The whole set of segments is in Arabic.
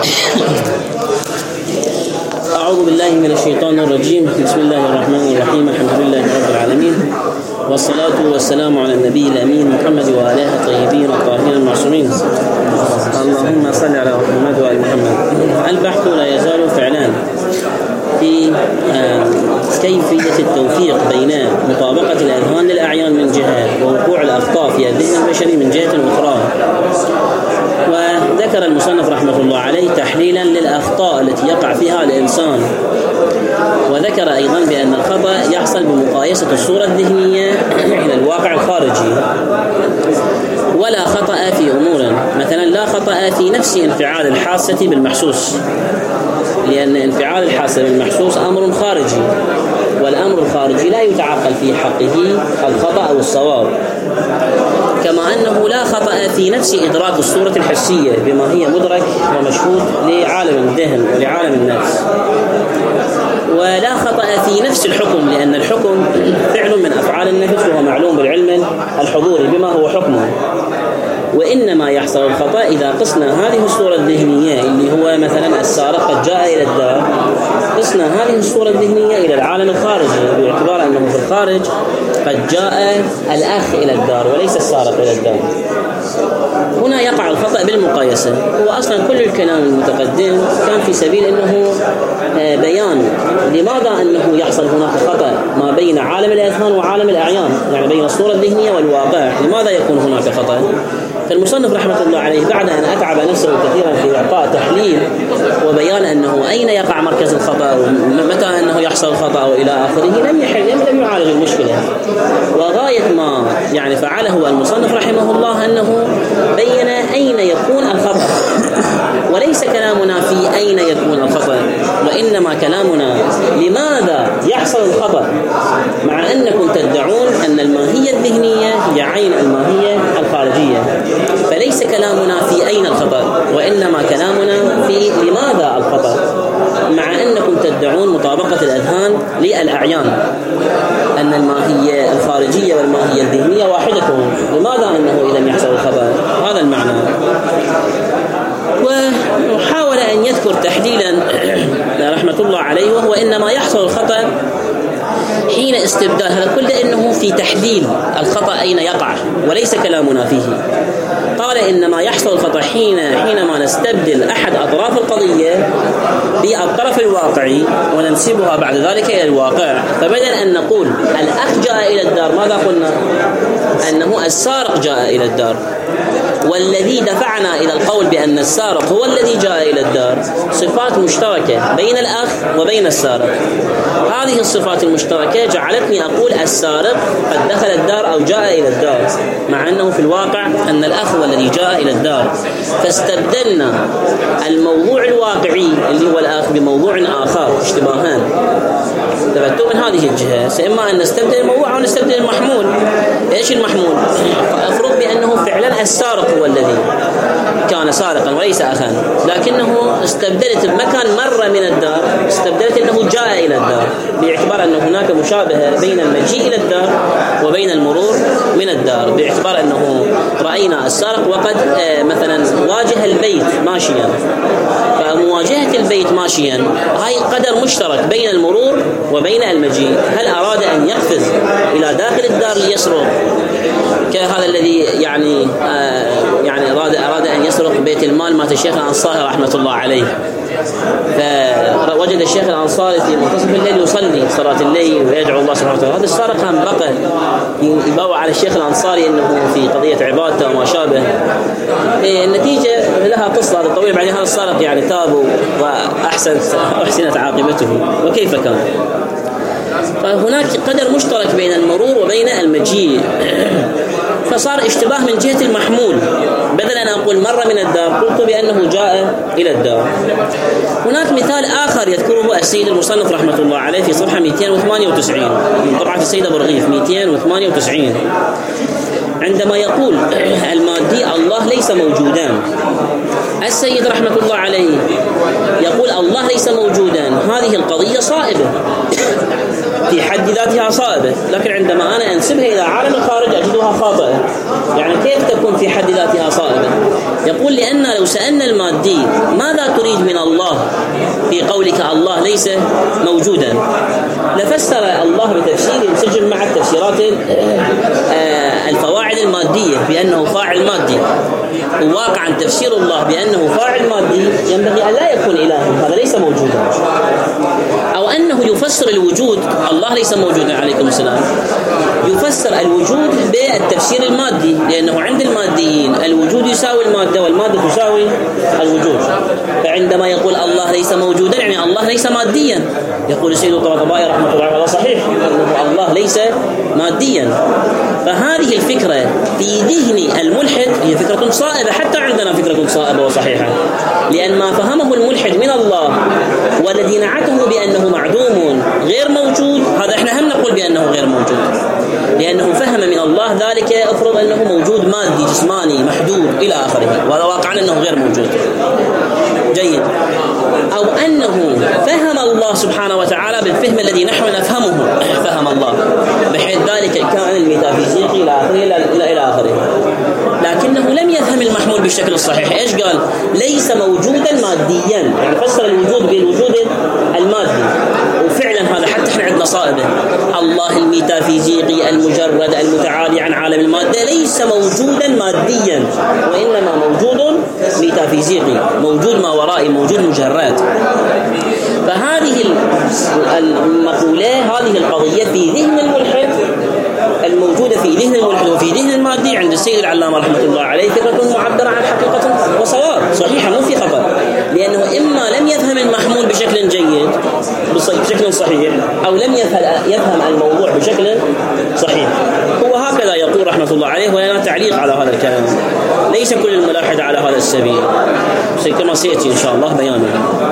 أعوذ بالله من الشيطان الرجيم. بسم الله الرحمن الرحيم. الحمد لله رب العالمين، والصلاة والسلام على النبي الأمين محمد وآله الطيبين الطاهرين المعصومين. اللهم صل على محمد وآل محمد. البحث لا يزال فعلان في كيفية التوفيق بين مطابقة الأذهان للأعيان من جهة ووقوع الأخطاء في الذهن البشري من جهة أخرى. وذكر المصنف رحمه الله عليه تحليلا للأخطاء التي يقع فيها الإنسان، وذكر أيضا بأن الخطأ يحصل بمقايسة الصورة الذهنية إلى الواقع الخارجي، ولا خطأ في أمور، مثلا لا خطأ في نفس انفعال الحاسة بالمحسوس، لأن انفعال الحاسة بالمحسوس أمر خارجي، والأمر الخارجي لا يتعقل في حقه الخطأ أو الصواب. كما أنه لا خطأ في نفس إدراك الصورة الحسية بما هي مدرك ومشهود لعالم الذهن ولعالم النفس، ولا خطأ في نفس الحكم، لأن الحكم فعل من أفعال النفس وهو معلوم بالعلم الحضوري بما هو حكمه. وإنما يحصل الخطأ إذا قسنا هذه الصورة الذهنية اللي هو مثلا السارق قد جاء إلى الدار، قسنا هذه الصورة الذهنية إلى العالم الخارجي باعتبار أنه في الخارج قد جاء الأخ إلى الدار وليس السارق إلى الدار. هنا يقع الخطأ بالمقايسة. هو أصلا كل الكلام المتقدم كان في سبيل أنه بيان لماذا أنه يحصل هناك خطأ ما بين عالم الأذهان وعالم الأعيان، يعني بين الصورة الذهنية والواقع، لماذا يكون هناك خطأ. فالمصنف رحمه الله عليه بعد أن أتعب نفسه كثيرا في إعطاء تحليل وبيان أنه أين يقع مركز الخطأ ومتى أنه يحصل الخطأ وإلى آخره، لم يعالج المشكلة. وغاية ما يعني فعله المصنف رحمه الله أنه بين أين يكون الخطأ، وليس كلامنا في أين يكون الخطأ، وإنما كلامنا لماذا يحصل الخطأ، مع أنكم تدعون أن الماهية الذهنية هي عين الماهية الخارجية. فليس كلامنا في أين الخطأ، وإنما كلامنا في لماذا الخطأ، مع أنكم تدعون مطابقة الأذهان للأعيان، أن الماهية الخارجية والماهية الذهنية واحدة. لماذا أنه إذا يحصل الخطأ؟ هذا المعنى. وحاول أن يذكر تحليلا رحمة الله عليه، وهو إنما يحصل الخطأ حين استبدال، هذا كله إنه في تحليل الخطأ أين يقع، وليس كلامنا فيه. قال إنما يحصل الخطأ حينما نستبدل أحد أطراف القضية بالطرف الواقعي وننسبها بعد ذلك إلى الواقع. فبدل أن نقول الأخ جاء إلى الدار، ماذا قلنا؟ أنه السارق جاء إلى الدار. والذي دفعنا إلى القول بأن السارق هو الذي جاء إلى الدار صفات مشتركة بين الأخ وبين السارق. هذه الصفات المشتركة جعلتني أقول السارق قد دخل الدار أو جاء إلى الدار، مع أنه في الواقع أن الأخ هو الذي جاء إلى الدار. فاستبدلنا الموضوع الواقعي اللي هو الأخ بموضوع آخر، اشتباهان. تبتوا من هذه الجهة، سإما أن نستبدل الموضوع أو نستبدل المحمول. إيش المحمول؟ أفرض بأنه فعلا السارق هو الذي كان سارقا وليس أخا، لكنه استبدلت بمكان مرة من الدار، استبدلت أنه جاء إلى الدار، باعتبار أن هناك مشابهة بين المجيء إلى الدار وبين المرور من الدار، باعتبار أنه رأينا السارق وقد مثلا واجه البيت ماشيا، فمواجهة البيت ماشيا هاي قدر مشترك بين المرور وبين المجيء. هل أراد أن يقفز إلى داخل الدار ليسرق كهذا الذي يعني أراد أن يسرق بيت المال مات الشيخ الأنصاري رحمة الله عليه، فوجد الشيخ الأنصاري في منتصف الليل يصلي صلاة الليل ويدعو الله سبحانه وتعالى. هذا السارق هم بقى يبوع على الشيخ الأنصاري أنه في قضية عبادته وما شابه. النتيجة لها قصة هذا طويل. بعدين هذا السارق يعني تاب وأحسنت عاقبته. وكيف كان؟ فهناك قدر مشترك بين المرور وبين المجيء، فصار اشتباه من جهة المحمول. بدل أن أقول مر من الدار قلت بأنه جاء إلى الدار. هناك مثال آخر يذكره السيد المصنف رحمة الله عليه في صفحة 298 من طبعة السيد أبو رغيف 298، عندما يقول المادي الله ليس موجودان. السيد رحمة الله عليه يقول الله ليس موجودان، هذه القضية صائبة في حد ذاتها صائبة، لكن عندما أنا أنسبها إلى عالم الخارج أجدها خاطئة. يعني كيف تكون في حد ذاتها صائبة؟ يقول لأن لو سألنا المادي ماذا تريد من الله في قولك الله ليس موجودا، لفسر الله بتفسير ينسجم مع التفسيرات الفواعل المادية بأنه فاعل مادي، وواقعا تفسير الله بأنه فاعل مادي ينبغي أن لا يكون إلها، هذا ليس موجودا. أو أنه يفسر الوجود، الله ليس موجودا عليكم السلام، يفسر الوجود بالتفسير المادي، لأنه عند الماديين الوجود يساوي المادة والمادة تساوي الوجود. فعندما يقول الله ليس موجودا يعني الله ليس ماديا. يقول السيد الطباطبائي رحمه الله عليه صحيح أنه الله ليس ماديا. فهذه الفكرة في ذهن الملحد هي فكرة صائبة، حتى عندنا فكرة صائبة وصحيحة، لأن ما فهمه الملحد من الله والذي نعته بأنه معدوم غير موجود، هذا احنا هم نقول بأنه غير موجود، لأنه فهم من الله ذلك أفرض أنه موجود مادي جسماني محدود إلى آخره، وهذا واقعا أنه غير موجود. جيد. أو أنه فهم الله سبحانه وتعالى بالفهم الذي نحن نفهمه، فهم الله بحيث ذلك الكائن الميتافيزيقي إلى آخره، لكنه لم يفهم المحمول بالشكل الصحيح. إيش قال؟ ليس موجودا ماديا، يعني فسر الوجود بالوجود المادي، وفعلا هذا حتى احنا عندنا صائبة. الله الميتافيزيقي المجرد المتعالي عن عالم المادة ليس موجودا ماديا، وإنما موجود ميتافيزيقي، موجود ما ورائي، موجود مجرد. فهذه المقولة، هذه القضية في ذهن الملحد، الموجودة في ذهن الملحد وفي ذهن المادي عند السيد العلامة رحمة الله عليه فكرة معبرة عن حقيقة وصواب صحيحة، مو في خطأ، لأنه إما لم يفهم المحمول بشكل جيد بشكل صحيح، أو لم يفهم الموضوع بشكل صحيح. هو هكذا يقول رحمة الله عليه، ولنا تعليق على هذا الكلام. ليس كل الملاحدة على هذا السبيل، كما سيأتي إن شاء الله بيانه.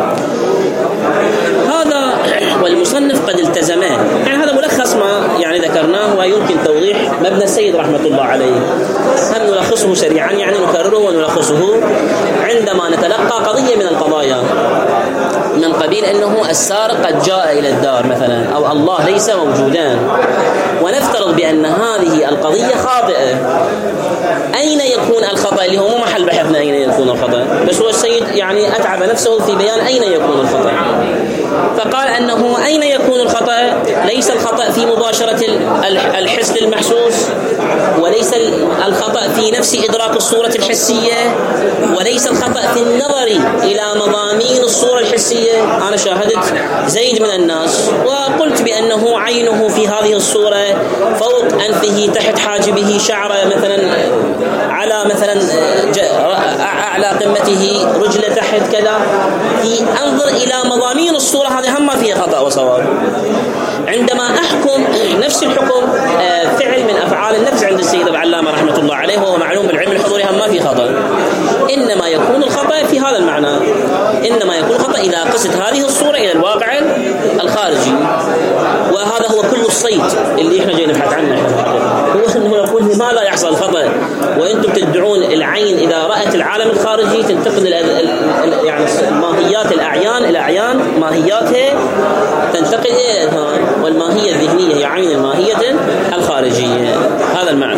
هذا والمصنف قد التزمه، يعني هذا ملخص ما يعني ذكرناه، ويمكن توضيح مبنى السيد رحمة الله عليه. هم نلخصه سريعا، يعني نكرره ونلخصه. عندما نتلقى قضية من القضايا من قبيل أنه السارق قد جاء إلى الدار مثلا، أو الله ليس موجودان، ونفترض بأن هذه القضية خاطئة، أين يكون الخطأ؟ اللي هو مو محل بحثنا أين يكون الخطأ، بس هو السيد يعني أتعب نفسه في بيان أين يكون الخطأ. فقال أنه أين يكون الخطأ؟ ليس الخطأ في مباشرة الحس للمحسوس، وليس الخطأ في نفس إدراك الصورة الحسية، وليس الخطأ في النظر إلى مضامين الصورة الحسية. أنا شاهدت زيد من الناس وقلت بأنه عينه في هذه الصورة فوق أنفه تحت حاجبه شعر مثلا على مثلا أعلى قمته رجل تحت كذا، أنظر إلى مضامين الصورة، هذه هم فيها خطأ وصواب. عندما أحكم نفس الحكم فعل من أفعال النفس عند السيد العلامة رحمة الله عليه، وهو معلوم بالعلم الحضوري هم ما في خطأ، إنما يكون الخطأ في هذا المعنى، إنما يكون الخطأ إذا قست هذه الصورة إلى الواقع الخارجي. وهذا هو كل الصيد اللي إحنا جاي نبحث عنه، هو أنه يقول لماذا يحصل الخطأ وأنتم تدعون العين إذا رأت العالم الخارجي تنتقل يعني ماهيات الأعيان إلى أعيان ماهياتها تنتقل إلى الأذهان، والماهية الذهنية هي عين الماهية الخارجية. هذا المعنى.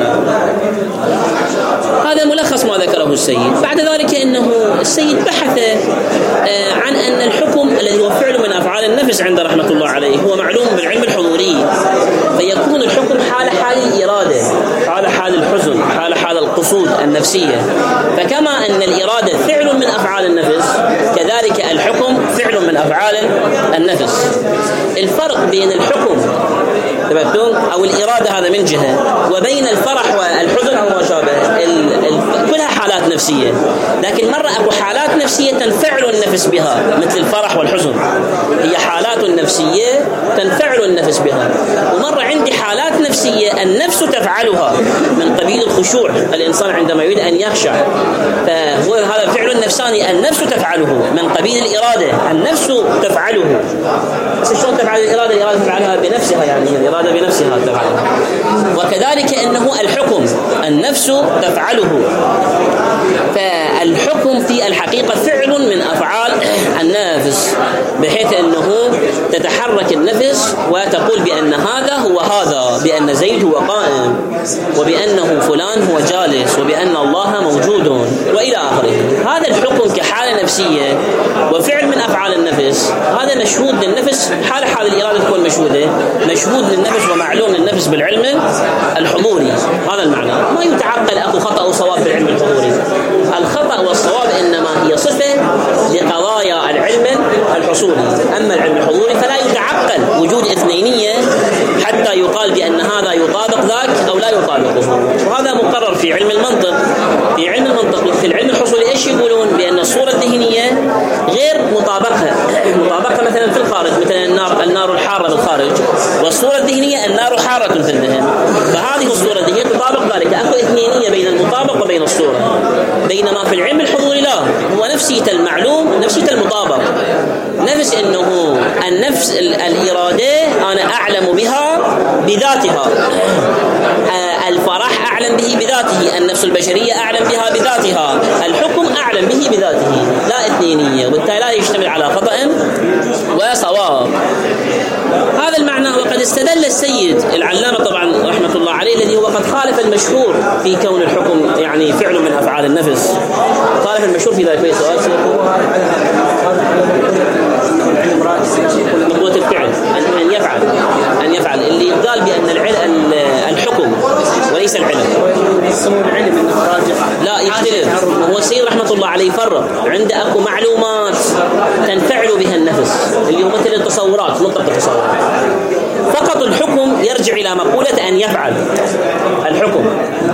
هذا ملخص ما ذكره السيد. بعد ذلك إنه السيد بحث عن أن الحكم الذي هو فعل من أفعال النفس عند رحمة الله عليه هو معلوم بالعلم الحضوري، فيكون الحكم حال الإرادة، حال الحزن، حال القصود النفسية. فكما أن الإرادة فعل من أفعال النفس، كذلك الحكم فعل من أفعال النفس. الفرق بين الحكم أو الإرادة هذا من جهة، وبين الفرح والحزن أو ما شابه، كلها حالات نفسية، لكن مرة أكو حالات نفسية تنفعل النفس بها مثل الفرح والحزن، هي حالات نفسية تنفعل النفس بها. ومرة عندي حالات نفسية النفس تفعلها من قبيل الخشوع، الإنسان عندما يريد أن يخشع فهو هذا فعل النفس الثاني النفس تفعله من قبيل الإرادة، النفس تفعله. بس شلون تفعل الإرادة؟ الإرادة تفعلها بنفسها، يعني الإرادة بنفسها تفعلها. وكذلك إنه الحكم النفس تفعله. فالحكم في الحقيقة فعل من أفعال النفس، بحيث أنه تتحرك النفس وتقول بأن هذا هو هذا، بأن زيد هو قائم، وبأنه فلان هو جالس، وبأن الله موجود، وإلى آخره. هذا الحكم كحالة نفسية وفعل من أفعال النفس، هذا مشهود للنفس حال الإرادة تكون مشهودة، مشهود للنفس ومعلوم للنفس بالعلم الحضوري. هذا المعنى. ما يتعقل أكو خطأ وصواب بالعلم الحضوري. الخطأ والصواب إنما هي صفة لقضايا العلم الحصولي. أما العلم الحضوري فلا يتعقل وجود اثنينية حتى يقال بأن هذا يطابق ذاك أو لا يطابقه. وهذا مقرر في علم المنطق. في علم المنطق في العلم الحصولي إيش يقولون؟ بأن الصورة الذهنية غير مطابقة مثلا في الخارج، مثلا النار الحارة بالخارج، والصورة الذهنية النار حارة في الذهن. فهذه الصورة الذهنية تطابق ذلك، أكو اثنينية بين المطابق وبين الصورة. بينما في العلم الحضوري لا، هو نفسية المعلوم نفسية المطابق، نفس إنه النفس الإرادة أنا أعلم بها بذاتها، الفرح أعلم به بذاته، النفس البشرية أعلم بها بذاتها، الحكم أعلم به بذاته، لا اثنينية، وبالتالي لا يشتمل على خطأ وصواب. هذا المعنى. وقد استدل السيد العلامة طبعا رحمة الله عليه، الذي هو قد خالف المشهور في كون الحكم يعني فعل من أفعال النفس، خالف المشهور في ذلك. في سؤال مقولة الفعل أن يفعل اللي قال بأن الحكم وليس العلم. لا يختلف. هو السيد رحمة الله عليه فرق. عند أكو معلومات تنفعل بها النفس اللي هو مثل التصورات، مطلق التصورات. فقط الحكم يرجع إلى مقولة أن يفعل. الحكم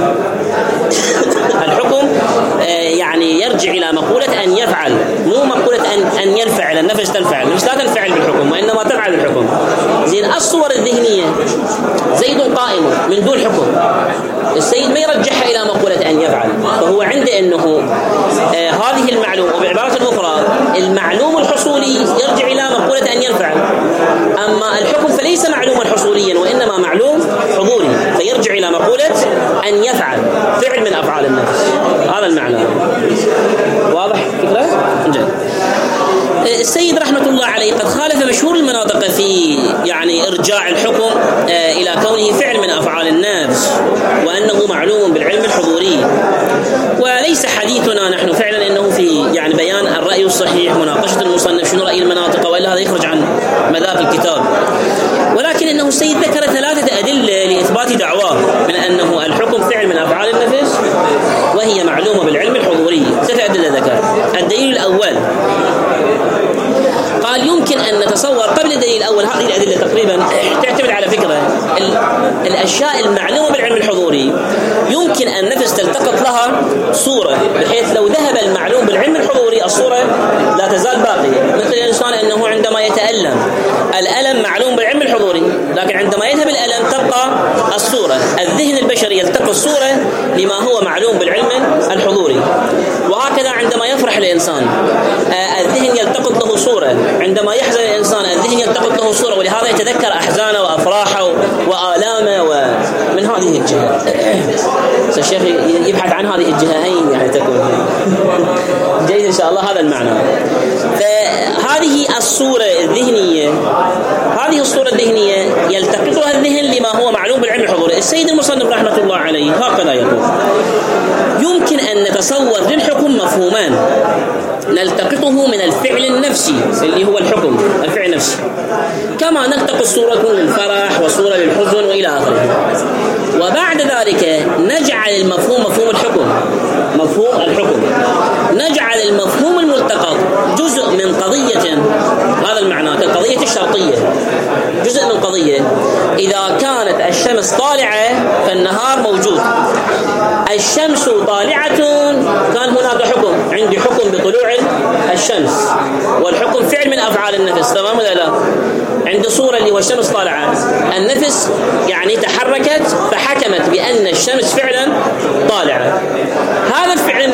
يعني يرجع إلى مقولة أن يفعل، مو مقولة أن ينفعل. النفس تنفعل، مش لا تنفعل بالحكم، وإنما تفعل الحكم. زين الصور الذهنية زيد قائم من دون حكم، السيد ما يرجحها إلى مقولة أن يفعل. فهو عنده أنه هذه المعلوم، وبعبارة أخرى المعلوم الحصولي يرجع إلى مقولة أن ينفعل. أما الحكم فليس معلوما حصوليا، وإنما معلوم حضوري، فيرجع إلى مقولة أن يفعل، فعل من أفعال النفس. هذا المعنى. واضح فكرة؟ جيد. السيد رحمة الله عليه قد خالف مشهور المناطق في يعني إرجاع الحكم إلى كونه فعل من أفعال النفس، وأنه معلوم بالعلم الحضوري. وليس حديثنا نحن فعلا إنه في يعني بيان الرأي الصحيح، مناقشة المصنف شنو رأي المناطق، وإلا هذا يخرج عن مذاق الكتاب. ولكن إنه السيد ذكر 3 أدلة لإثبات دعواه من أنه الحكم فعل من أفعال النفس وهي معلومة بالعلم الحضوري. 3 أدلة ذكر. الدليل الأول قال يمكن أن نتصور قبل الدليل الأول، هذه الأدلة تقريبا تعتمد على فكرة الأشياء المعلومة بالعلم الحضوري يمكن أن النفس تلتقط لها صورة، بحيث لو ذهب المعلوم بالعلم الحضوري الصورة لا تزال باقية. مثل الإنسان أنه عندما يتألم، الألم معلوم بالعلم الحضوري، لكن عندما يذهب الألم تبقى الصورة. الذهن البشري يلتقط الصورة لما هو معلوم بالعلم الحضوري. وهكذا عندما يفرح الإنسان الذهن يلتقط له صورة، عندما يحزن الإنسان الذهن يلتقط له صورة، ولهذا يتذكر أحزانه وأفراحه وآلامه. ومن هذه الجهة الشيخ يبحث عن هذه الجهتين يعني تكون جيد إن شاء الله. هذا المعنى. فهذه الصورة الذهنية، هذه الصورة الذهنية يلتقطها الذهن لما هو معلوم بالعلم الحضوري. السيد المصنف رحمة الله عليه هكذا يقول: يمكن أن نتصور للحكم مفهومان نلتقطه من الفعل النفسي اللي هو الحكم، الفعل النفسي، كما نلتقط صورة للفرح وصورة للحزن وإلى آخره. وبعد ذلك نجعل المفهوم مفهوم الحكم، مفهوم الحكم، نجعل المفهوم الملتقط جزء من قضية. هذا المعنى كالقضية الشرطية، جزء من قضية. إذا كانت الشمس طالعة فالنهار موجود، الشمس طالعة كان هناك حكم، عندي حكم بطلوع الشمس، والحكم فعل من أفعال النفس، تمام ولا لا؟ عند صورة اللي هو الشمس طالعة، النفس يعني تحركت فحكمت بأن الشمس فعلا طالعة. هذا الفعل النفسي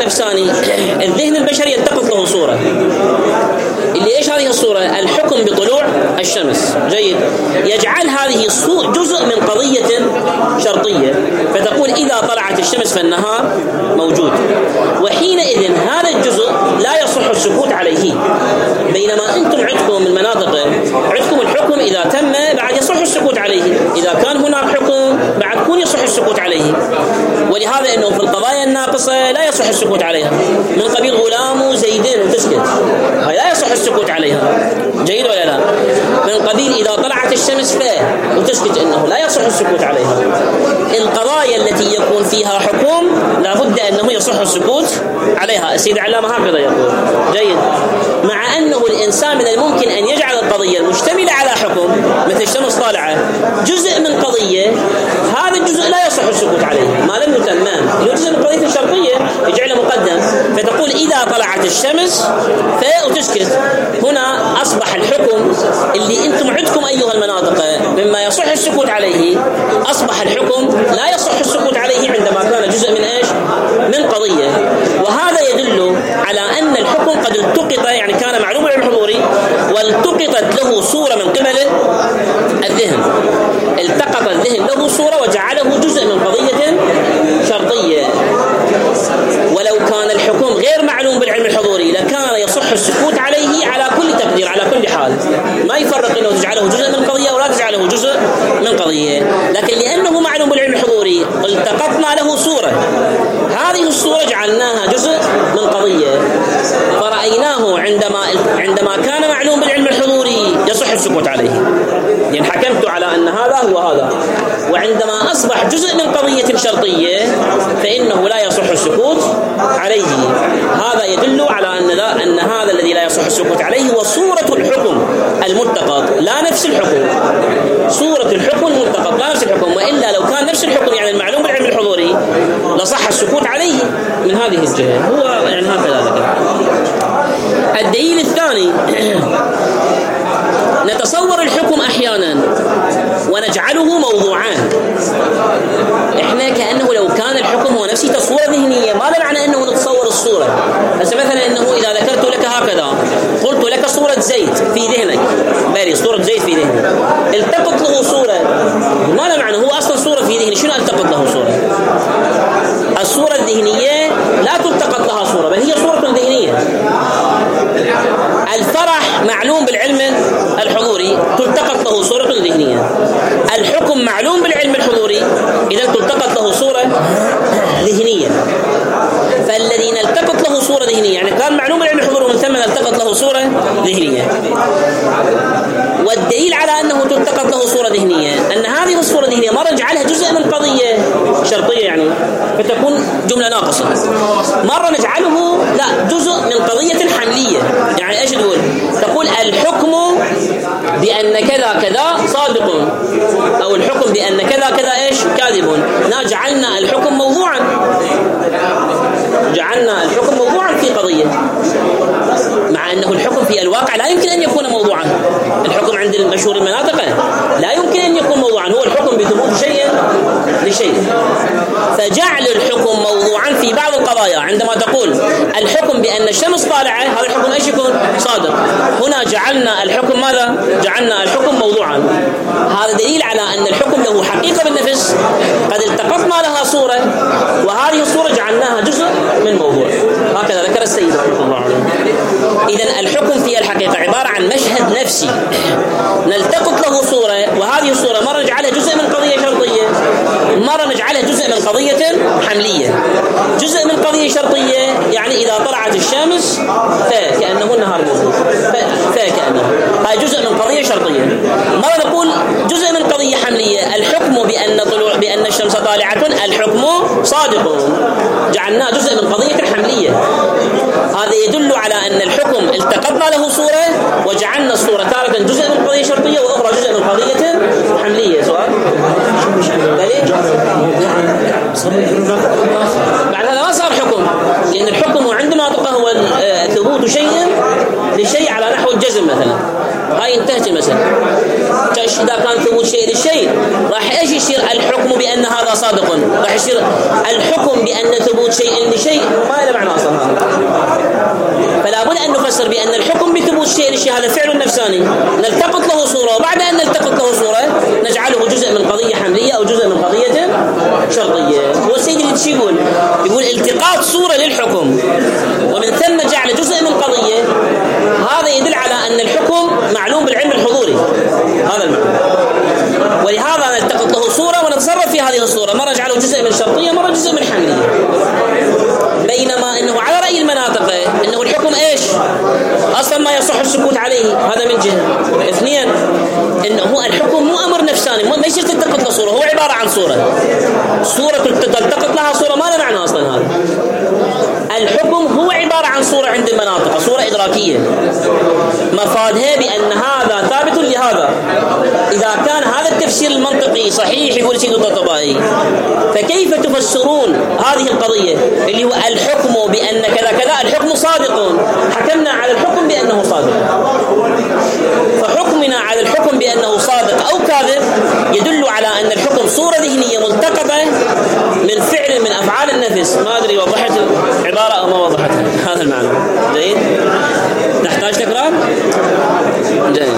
تعريف ثاني، الذهن البشري يلتقط له صورة، اللي إيش هذه الصورة؟ الحكم بطلوع الشمس. جيد. يجعل هذه جزء من قضية شرطية، فتقول إذا طلعت الشمس فالنهار موجود، وحينئذ هذا الجزء لا يصح السكوت عليه. بينما أنتم عندكم المناطق، عندكم الحكم إذا تم بعد يصح السكوت عليه، إذا كان هناك حكم بعد كون يصح السكوت عليه. ولهذا أنه في القضايا الناقصة لا يصح السكوت عليها، من قبيل غلام زيدين وتسكت، هاي لا يصح السكوت عليها. جيد ولا لا؟ من قبيل إذا طلعت الشمس وتسكت، إنه لا يصح السكوت عليها. القضايا التي يكون فيها حكم لابد أنه يصح السكوت عليها. السيد علامة هكذا يقول. جيد. مع أنه الإنسان من الممكن أن يجعل القضية المشتملة على حكم مثل الشمس طالعة جزء من قضية، هذا الجزء لا يصح السكوت عليه ما لم يتمم، لو جزء من قضية الشرطية يجعله مقدم. فتقول إذا طلعت الشمس وتسكت، هنا أصبح الحكم اللي أنتم عندكم أيها المناطق مما يصح السكوت عليه، أصبح الحكم لا يصح السكوت عليه عندما كان جزء من إيش؟ من قضية. وهذا يدل على أن الحكم قد التقط، يعني كان معلوم بالعلم الحضوري والتقطت له صورة من قبل الذهن، التقط الذهن له صورة وجعله جزء من قضية شرطية. ولو كان الحكم غير معلوم بالعلم الحضوري لكان يصح السكوت عليه على كل تقدير، على كل حال، ما يفرق انه تجعله جزء من قضية ولا تجعله جزء من قضية. لكن لأنه معلوم بالعلم الحضوري التقطنا له صورة، هذه الصورة جعلناها جزء من قضية، فرأيناه عندما كان معلوم بالعلم الحضوري يصح السكوت عليه، يعني حكمت على أن هذا هو هذا. وعندما أصبح جزء من قضية شرطية فإنه لا يصح السكوت عليه. هذا يدل على أن هذا الذي لا يصح السكوت عليه هو صورة الحكم الملتقط، لا نفس الحكم. صورة الحكم الملتقط لا نفس الحكم، وإلا لو كان نفس الحكم يعني المعلوم بالعلم الحضوري لصح السكوت عليه من هذه الجهة. هو يعني هكذا ذكر. الدليل الثاني، نتصور الحكم أحيانا ونجعله موضوعان. إحنا كأنه لو كان الحكم هو نفسه تصورة ذهنية، ماذا معنى أنه نتصور الصورة؟ مثلا أنه إذا ذكرت لك هكذا، قلت لك صورة زيت في ذهنك، بالي صورة زيت في ذهنك، التقط له صورة، ماذا معنى؟ هو أصلا صورة في ذهني، شنو التقط له صورة؟ الصورة الذهنية لا تلتقط لها صورة، بل هي صورة ذهنية. الفرح معلوم بالعلم الحضوري تلتقط له صورة ذهنية. الحكم معلوم بالعلم الحضوري إذا تلتقط له صورة ذهنية. فالذين التقط له صورة ذهنية يعني كان معلوم بالعلم الحضوري ومن ثم التقط له صورة ذهنية. والدليل على أنه تلتقط له صورة ذهنية أن هذه الصورة الذهنية مرة نجعلها جزء من قضية شرطية يعني فتكون جملة ناقصة، مرة نجعله لا جزء من قضية حملية. يعني إيش تقول الحكم بأن كذا كذا صادق، أو الحكم بأن كذا كذا إيش كاذب. جعلنا الحكم موضوعا، جعلنا الحكم موضوعا في قضية، مع أنه الحكم في الواقع لا يمكن أن يكون موضوعا. الحكم عند المشهور المناطق لا يمكن أن يكون موضوعا، هو الحكم بثبوت شيء لشيء. فجعل الحكم موضوعا في بعض القضايا عندما تقول الحكم بأن الشمس طالعة، هذا الحكم ايش يكون؟ صادق. هنا جعلنا الحكم ماذا؟ جعلنا الحكم موضوعا. هذا دليل على أن الحكم له حقيقة بالنفس، قد التقطنا لها صورة، وهذه الصورة جعلناها جزء من موضوع. هكذا ذكر السيد رحمه الله عليه. إذن الحكم في الحقيقة عبارة عن مشهد نفسي نلتقط له صورة، وهذه الصورة مرة نجعلها جزء من قضية شرطية، مرة نجعلها جزء من قضية حملية. جزء من قضية شرطية يعني إذا طلعت الشمس فكأنه النهار موجود، فكأنه هاي جزء من قضية شرطية. مرة نقول جزء من قضية حملية، الحكم بأن الشمس طالعة الحكم صادق، جعلناه جزء من قضية حملية. هذا يدل على أن الحكم التقطنا له صورة وجعلنا الصورة تارة جزء من قضية شرطية وأخرى جزء من قضية حملية. سؤال؟ بعد هذا ما صار حكم، لأن الحكم عندما تقع هو ثبوت شيء لشيء على نحو الجزم مثلا. هاي انتهت المسألة. إذا كان ثبوت شيء للشيء راح إيش يصير الحكم بأن هذا صادق، راح يصير الحكم بأن ثبوت شيء لشيء ما له معنى أصلا هذا. فلا بد أن نفسر بأن الحكم بثبوت شيء للشيء هذا فعل نفساني نلتقط له صورة، وبعد أن نلتقط له صورة نجعله جزء من قضية حملية أو جزء من قضية شرطية. هو السيد اللي تشي يقول التقاط صورة للحكم ومن ثم جعل جزء من قضية، هذا يدل على أن الحكم معلوم بالعلم الحضوري، هذا المعنى. ولهذا نلتقط له صورة ونتصرف في هذه الصورة، مرة نجعله جزء من شرطية مرة جزء من حملية. بينما أنه على رأي المناطق أنه الحكم إيش أصلا ما يصح السكوت عليه، هذا من جهة. اثنين أنه هو الحكم مو أمر نفساني، ما يصير تلتقط له صورة، هو عبارة عن صورة تلتقط لها صورة ما له معنى أصلا. هذا الحكم هو عبارة عن صورة عند المناطق، صورة إدراكية مفادها بأن هذا ثابت لهذا. إذا كان هذا التفسير المنطقي صحيح يقول سيد الطبطبائي، فكيف تفسرون هذه القضية اللي هو الحكم بأن كذا كذا الحكم صادق، حكمنا على الحكم بأنه صادق، فحكمنا على الحكم بأنه صادق أو كاذب يدل على أن الحكم صورة ذهنية ملتقطة من فعل من أفعال النفس. ما أدري وضحت العبارة أو ما وضحتها، هذا المعنى. جيد، نحتاج تكرار. جيد.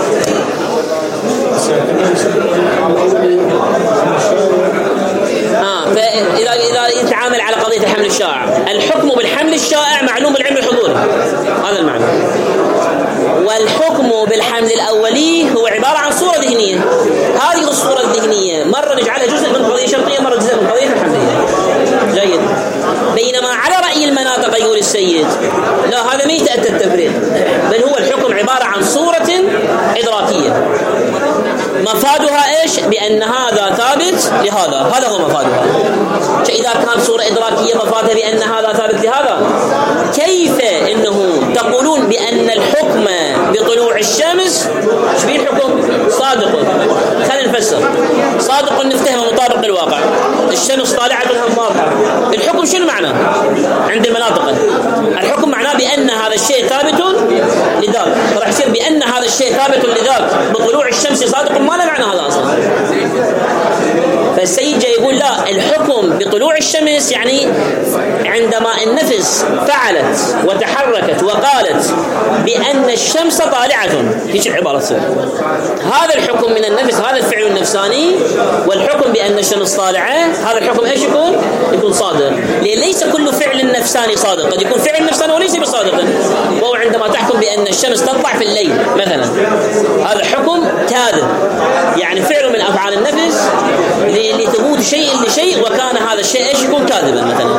فإذا يتعامل على قضية الحمل الشائع، الحكم بالحمل الشائع معلوم بالعلم الحضوري، هذا المعنى. والحكم بالحمل الأولي هو عبارة عن صورة ذهنية، هذه الصورة الذهنية مرة نجعلها جزء من قضية شرطية مرة جزء من قضية الحملية. جيد. بينما على رأي المناطق يقول السيد لا، هذا ما يتأتى التفريق، بل هو الحكم عبارة عن صورة إدراكية مفادها إيش؟ بأن هذا ثابت لهذا، هذا هو مفادها. فإذا كان صورة إدراكية مفادها بأن هذا ثابت لهذا، كيف إنه تقولون بأن الحكم بطلوع الشمس شبيه الحكم صادق؟ خلينا نفسر. صادق نفتهمه مطابق للواقع، الشمس طالعة واضحة. الحكم شنو معناه عند المناطق؟ الحكم معناه بأن هذا الشيء ثابت لذاك، راح يصير بأن هذا الشيء ثابت لذاك بطلوع الشمس صادق، ما له معنى هذا أصلا. فالسيد جاي يقول لا، الحكم بطلوع الشمس يعني عندما النفس فعلت وتحركت وقالت بأن الشمس طالعة، هيك العبارة تصير. هذا الحكم من النفس، هذا الفعل النفساني، والحكم بأن الشمس طالعة هذا الحكم ايش يكون صادق. ليس كل فعل نفساني صادق، قد يكون فعل نفساني وليس بصادق. وهو عندما تحكم بأن الشمس تطلع في الليل مثلا، هذا حكم كاذب، يعني فعل من أفعال النفس لثبوت شيء لشيء، وكان هذا الشيء ايش يكون كاذبا مثلا.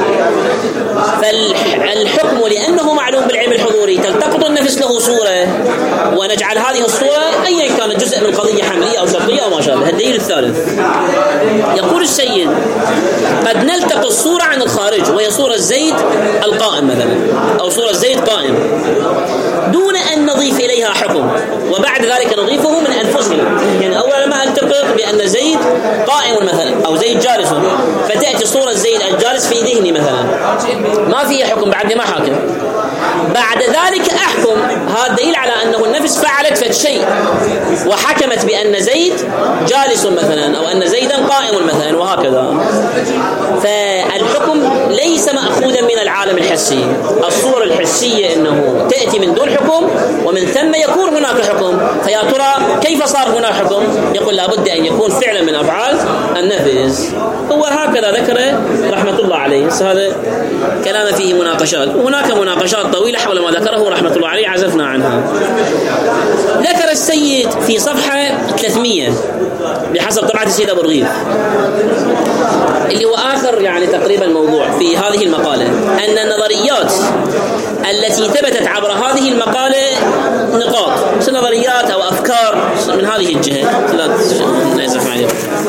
فالحكم لأنه معلوم بالعلم الحضوري تلتقط النفس له صورة، ونجعل هذه الصورة أيا كانت جزء من قضية حملية أو شرطية أو ما شابه. الدليل الثالث يقول السيد قد نلتقط الصورة عن الخارج، وهي صورة زيد القائم مثلا، أو صورة زيد قائم، دون أن نضيف إليها حكم، وبعد ذلك نضيفه من أنفسنا. يعني أولا ما ألتقط بأن زيد قائم مثلا أو زيد جالس، فتأتي صورة زيد الجالس في ذهني مثلا، ما فيه حكم، بعد ما حاكم. بعد ذلك أحكم، هذا دليل على أنه النفس فعلت فشيء وحكمت بأن زيد جالس مثلا، أو أن زيدا قائم مثلا، وهكذا. فالحكم ليس مأخوذا من العالم الحسي. الصورة الحسية أنه تأتي من دون حكم، ومن ثم يكون هناك حكم. فيا ترى كيف صار هناك حكم؟ يقول لابد أن يكون فعلا من أفعال النفس. هو هكذا ذكر رحمة الله عليه. هذا كلام فيه مناقشات، وهناك مناقشات طويلة حول ما ذكره رحمة الله عليه، عزفنا عنها. ذكر السيد في صفحة 300 بحسب طبعة السيد أبو رغيف، اللي هو آخر يعني تقريبا موضوع في هذه المقالة، أن النظريات التي ثبتت عبر هذه المقالة نقاط نظريات أو أفكار من هذه الجهة. لا نعزف عليه.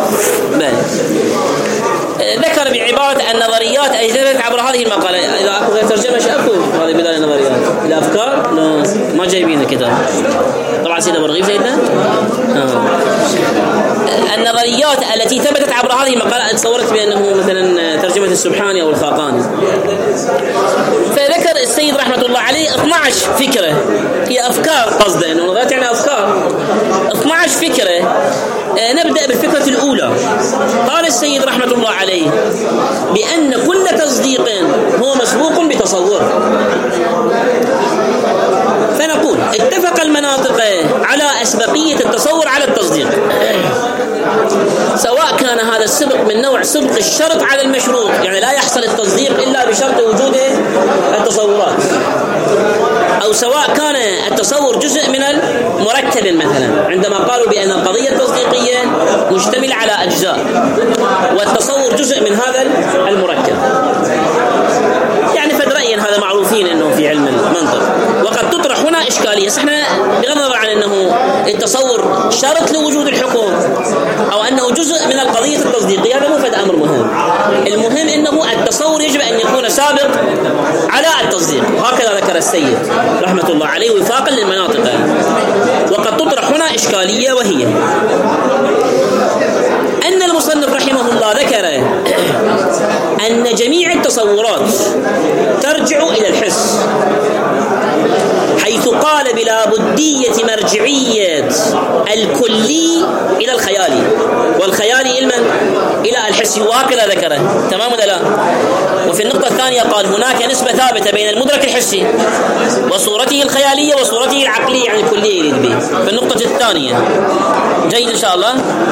ذكر بعبارة النظريات التي ثبتت عبر هذه المقالة. إذا أكو غير ترجمة أكو هذه بداية النظريات الأفكار ما جايبين الكتاب طبعا سيدنا برغيف سيدنا النظريات التي ثبتت عبر هذه المقالات تصورت بأنه مثلا ترجمة السبحاني أو الخاقاني. فذكر السيد رحمة الله عليه 12 فكرة، هي أفكار قصدا أنه نظريات يعني أفكار 12 فكرة. نبدأ بالفكرة الأولى. قال السيد رحمة الله عليه بأن كل تصديق هو مسبوق بتصور. فنقول اتفق المناطق على أسبقية التصور على التصديق، سواء كان هذا السبق من نوع سبق الشرط على المشروط، يعني لا يحصل التصديق إلا بشرط وجود التصورات، أو سواء كان التصور جزء من المركب مثلا، عندما قالوا بأن القضية التصديقية مشتملة على أجزاء والتصور جزء من هذا المركب. يعني فدرأيا هذا معروفين أنه في علم المنطق. وقد تطرح هنا إشكالية، احنا بغض النظر عن أنه التصور شرط لوجود الحكم أو أنه جزء من القضية التصديقية، هذا مو فد أمر مهم. المهم أنه التصور يجب أن يكون سابق على التصديق، وهكذا ذكر السيد رحمة الله عليه وفاقا للمناطق. وقد تطرح هنا إشكالية، وهي أن المصنف رحمه الله ذكر أن جميع التصورات ترجع إلى الحس، حيث قال بلا بدية مرجعية الكلي إلى الخيالي، والخيالي إلى الحس، وهكذا ذكره. تمام ولا لا؟ وفي النقطة الثانية قال هناك نسبة ثابتة بين المدرك الحسي وصورته الخيالية وصورته العقلية، يعني الكلية يريد به في النقطة الثانية. جيد إن شاء الله.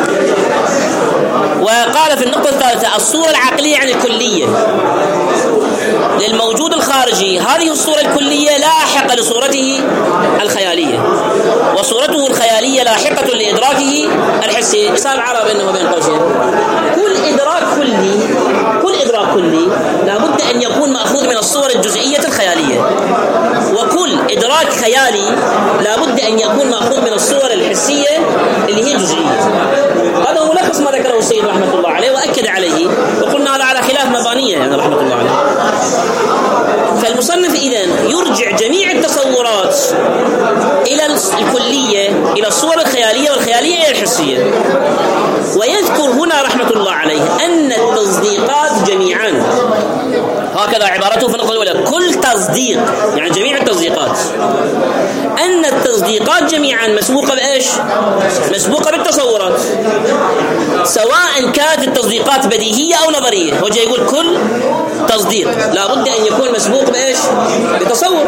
وقال في النقطة الثالثة الصورة العقلية عن الكلية للموجود الخارجي، هذه الصورة الكلية لاحقة لصورته الخيالية، وصورته الخيالية لاحقة لإدراكه الحسي. حساب عرب إنه بين قوسين، كل إدراك كلي لابد أن يكون مأخوذ من الصور الجزئية الخيالية، وكل إدراك خيالي لابد أن يكون مأخوذ من الصور الحسية اللي هي جزئية. هذا هو ملخص ما ذكره السيد رحمة الله عليه وأكد عليه، وقلنا هذا على خلاف مبانية يعني رحمة الله عليه. فالمصنف إذن يرجع جميع التصورات إلى الكلية، إلى الصور الخيالية، والخيالية إلى الحسية. ويذكر هنا رحمة الله عليه أن التصديقات جميعا، هكذا عبارته في النقطة الأولى، كل تصديق يعني جميع التصديقات، أن التصديقات جميعا مسبوقة بإيش؟ مسبوقة بالتصورات، سواء كانت التصديقات بديهية أو نظرية. هو جاي يقول كل تصديق لابد أن يكون مسبوق بإيش؟ بتصور.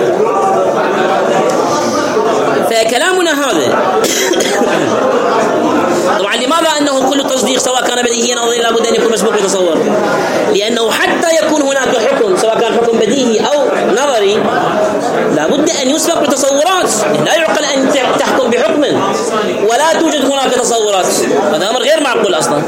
فكلامنا هذا طبعا لماذا أنه كل تصديق سواء كان بديهيا أو نظريا لابد أن يكون مسبوق بتصور؟ لأنه حتى يكون هناك حكم سواء كان حكم بديهي أو نظري لابد أن يسبق بتصورات. لا يعقل أن تحكم بحكم ولا توجد هناك تصورات، هذا أمر غير معقول أصلا.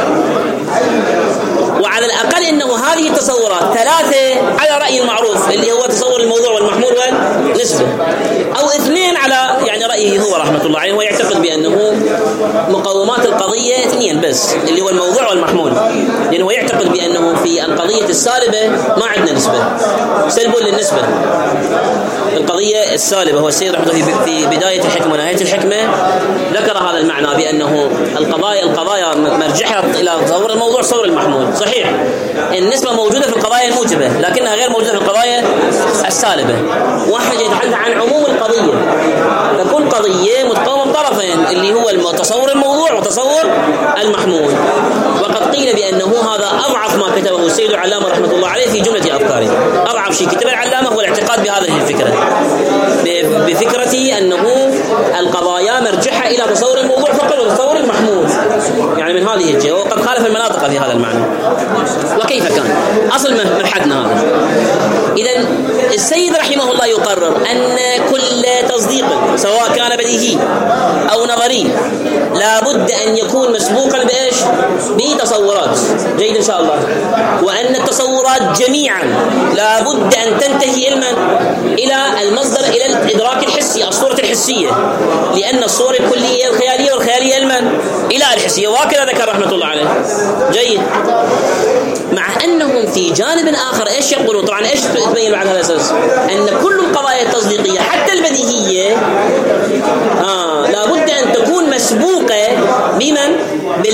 وعلى الأقل أنه هذه التصورات 3 على رأي المعروف اللي هو تصور الموضوع والمحمول والنسبة، أو 2 على يعني رأيه هو رحمة الله عليه، ويعتقد بأنه مقومات القضية 2 بس اللي هو الموضوع والمحمول، لأنه يعتقد بأنه في القضية السالبة ما عندنا نسبة، سلب للنسبة. القضية السالبة هو السيد رحمه الله في بداية الحكمة ونهاية الحكمة ذكر هذا المعنى بأنه القضايا مرجحة إلى تصور الموضوع صور المحمول. صحيح النسبة موجودة في القضايا الموجبة لكنها غير موجودة في القضايا السالبة. واحد يتحدث عن عموم القضية، فكل قضية متقومة بطرفين اللي هو تصور الموضوع وتصور المحمول. وقد قيل بأنه هذا أضعف ما كتبه السيد العلامة رحمة الله عليه في جملة أفكاره. أضعف شيء كتب العلامة هو الاعتقاد بهذه الفكرة، بفكرة أنه القضايا مرجحة إلى تصور الموضوع فقط وتصور المحمول، يعني من هذه الجهة. وقد خالف المناطق في هذا المعنى. وكيف كان أصل مبحثنا هذا؟ إذن السيد رحمه الله يقرر أن كل تصديق سواء كان بديهي أو نظري لابد أن يكون مسبوقا بإيش؟ بتصورات. جيد إن شاء الله. وأن التصورات جميعا لابد أن تنتهي علما إلى المصدر، إلى الإدراك الحسي، الصورة الحسية، لأن الصورة الكلية الخيالية والخيالية علما إلى الحسية. وهكذا ذكر رحمة الله عليه. جيد. مع أنهم في جانب آخر إيش يقولون؟ طبعا إيش تبين بعد هذا الأساس؟ أن كل القضايا التصديقية حتى البديهية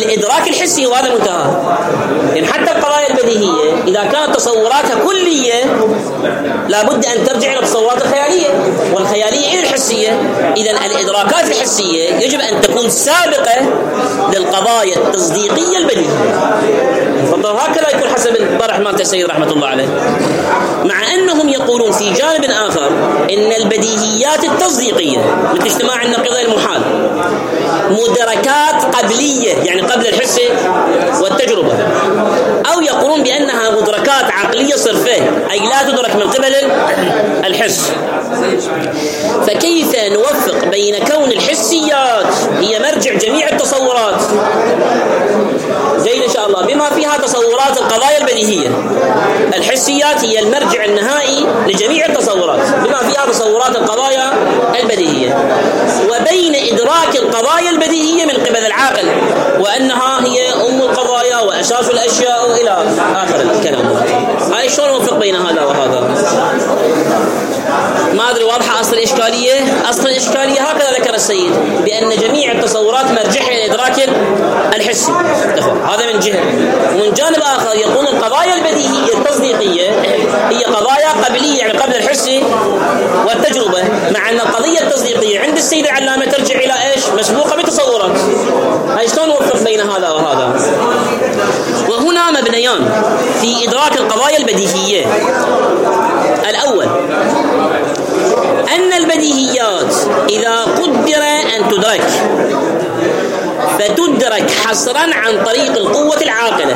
الإدراك الحسي وهذا منتهى. يعني حتى القضايا البديهية إذا كانت تصوراتها كلية لابد أن ترجع إلى التصورات الخيالية، والخيالية إلى الحسية. إذن الإدراكات الحسية يجب أن تكون سابقة للقضايا التصديقية البديهية. هكذا يكون حسب الطرح مالت السيد رحمة الله عليه. مع أنهم يقولون في جانب آخر إن البديهيات التصديقية مثل اجتماع النقيضين المحال مدركات قبلية، يعني قبل الحس والتجربة، أو يقولون بأنها مدركات عقلية صرفية، أي لا تدرك من قبل الحس. فكيف نوفق بين كون الحسيات هي مرجع جميع التصورات، زين إن شاء الله، بما فيها تصورات القضايا البديهية. الحسيات هي المرجع النهائي لجميع التصورات بما فيها تصورات القضايا البديهية، وبين إدراك القضايا البديهية من قبل العاقل، وأنها هي أم القضايا وأساس الأشياء إلى آخر الكلام. هاي شلون نوفق بين هذا وهذا؟ ما أدري واضحة أصل الإشكالية. أصل الإشكالية هكذا ذكر السيد، بأن جميع التصورات مرجعها إلى إدراك الحسي. هذا من جهة. ومن جانب آخر يقول القضايا البديهية التصديقية هي قضايا قبلية، يعني قبل الحس والتجربة، مع أن القضية التصديقية عند السيد العلامة ترجع إلى إيش؟ مسبوقة بتصورات. هاي شلون نوفق بين هذا وهذا؟ وهنا مبنيان في إدراك القضايا البديهية. الأول أن البديهيات إذا قدر أن تدرك فتدرك حصرا عن طريق القوة العاقلة،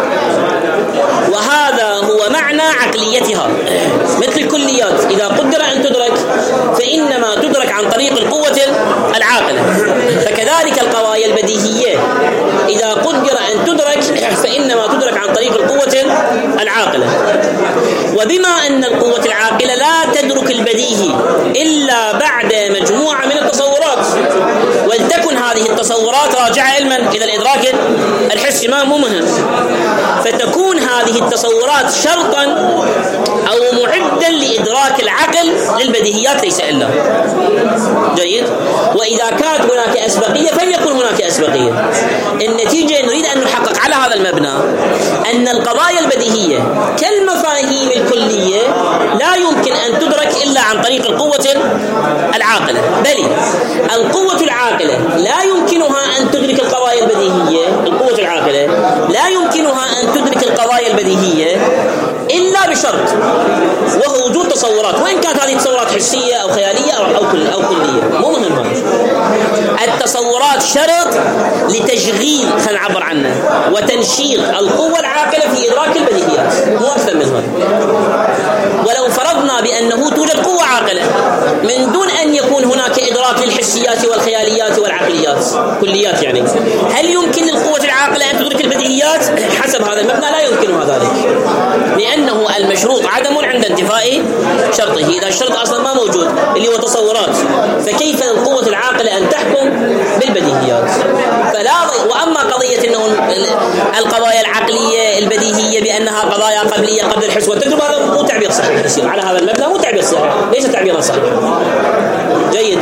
وهذا هو معنى عقليتها. مثل الكليات إذا قدر أن تدرك فإنما تدرك عن طريق القوة العاقلة، فكذلك القضايا البديهية إذا قدر أن تدرك فإنما تدرك عن طريق القوة العاقلة. وبما أن القوة العاقلة لا تدرك البديهي إلا بعد مجموعة من التصورات، ولتكن هذه التصورات راجعة علما إلى الإدراك الحسي، ما مو مهم، فتكون هذه التصورات شرطا أو معدا لإدراك العقل للبديهيات ليس إلا. جيد. وإذا كانت هناك أسبقية فليكن هناك أسبقية. النتيجة نريد أن نحقق على هذا المبنى أن القضايا البديهية كالمفاهيم الكلية لا يمكن أن تدرك إلا عن طريق القوة العاقلة، بل القوة العاقلة لا يمكنها أن تدرك القضايا البديهية. القوة العاقلة لا يمكنها أن تدرك القضايا البديهية إلا بشرط، وهو وجود تصورات، وإن كانت هذه التصورات حسية أو خيالية أو كلية، مو مهم هذا. التصورات شرط لتشغيل، خلينا نعبر عنه، وتنشيط القوة العاقلة في إدراك البديهيات، مو أكثر من هذا. ولو فرضنا بأنه توجد قوة عاقلة من دون أن يكون هناك إدراك للحسيات والخياليات والعقليات كليات، يعني هل يمكن للقوة العاقلة أن تدرك البديهيات؟ حسب هذا المبنى لا يمكنها ذلك، لأنه المشروط عدم عند انتفاء شرطه. إذا الشرط أصلا ما موجود اللي هو تصورات، فكيف للقوة العاقلة أن تحكم بالبديهيات؟ وأما قضية أنه القضايا العقلية البديهية بأنها قضايا قبلية قبل الحس والتجربة، هذا مو تعبير صحيح يصير على هذا المبنى، مو تعبير صحيح، ليس تعبيرا صحيح. جيد.